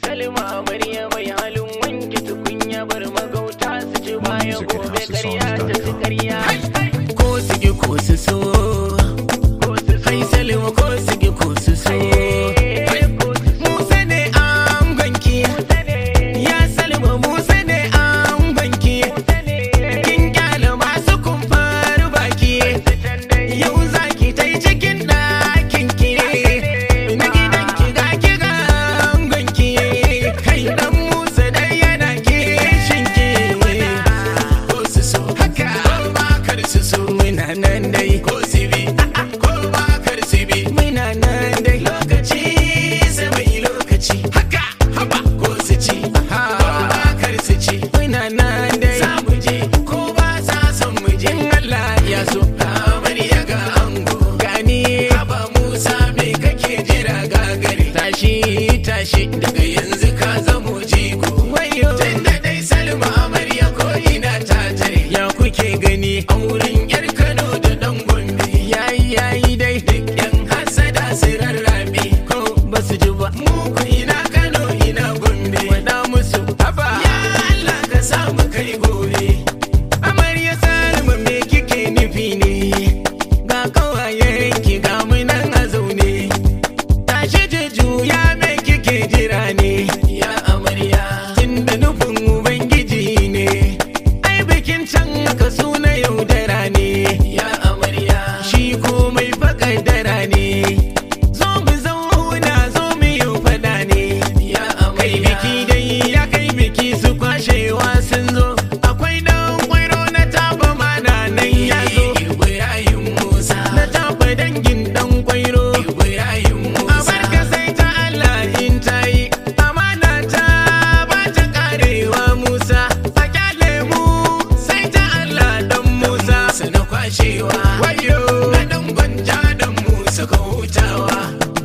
Salma amarya mai halin wanke tukunya bar magauta su ci baya gobe karya ta ci karya. Ko su ki ko su so, hai Salma ko su ki ko su so. Musa ne an banki, ya Salma Musa ne an banki. Kin kyale masu kumfar baki, yau zaki ta yi cikin ɗakin ki. Na gidan ki ga ki ga angonki, kai dan Musa dai yana kishin ki. Ko su so haka, ko ba kar su so muna nan dai. Ko su bi, ko ba kar su bi muna nan dai. Lokaci sai mai lokaci, haka haba ko su ci, ko ba kar su ci muna nan dai. Za mu je ko ba sa son mu je, in Allah ya so. Amarya ga ango gani, haba Musa me kake jira gagare. Tashi tashi daga yanzu ka zamo jigo. Wayo tunda dai Salma amarya ko ina ta tare. Ya kuke gani auren yar Kano da dan Gombe, yayi dai duk yan hasada su rarrabe. Ko ba su ji ba mu ku ina Kano ina Gombe, wada musu haba ya Allah ka samu kai gobe. Amarya Salma me kike nufi ne, ga kawayen ki ga mu nan a zaune. Tashi juya me kike jira ne, ya amarya tunda nufin ubangiji ne. Ai bikin can aka suna yaudara ne, ya amarya shi komai fakadara ne. Zo mu zauna zo mu yi fada ne, ya amarya kai biki dai ya kai biki su kwashewa sun zo. Akwai dan kwairo na taba mana nan ya zo. Ibrahim Musa na taba dangin dan kwairo. Ibrahim Musa abarka sai ta Allah in ta yi amana ta ba ta karewa Musa. A kyale mu sai ta Allah dan Musa sana kwashewa. Wayo na dan gwanja dan Musa ka hutawa.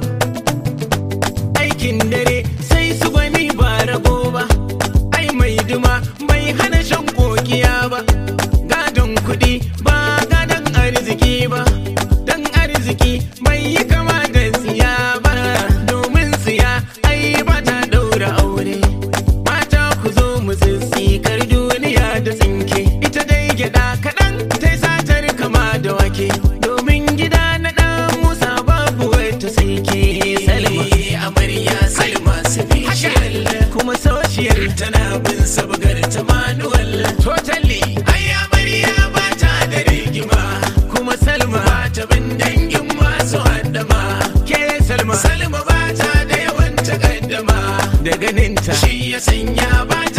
Aikin dare sai su gwani ba rago ba, ai mai duma bai hana shan kokiya ba. Gadon kuɗi ba gadon arziki ba, dan arziki bai yi kama da siya ba. Domin siya ai ba ta ɗaura aure. Mata ku zo mu tsitsikar duniya da tsinke, ita dai gyaɗa kaɗan ta yi satar kama da wake. Domin gida na ɗan Musa babu wata sai ke Salma. Amarya Salma special kuma social, tana bin sabgar ta manual totally. Ai amarya ba ta da rigima, kuma Salma ba ta bin dangin masu haddama. Ke Salma ba ta da yawan takaddama, da ganinta shi ya sanya ba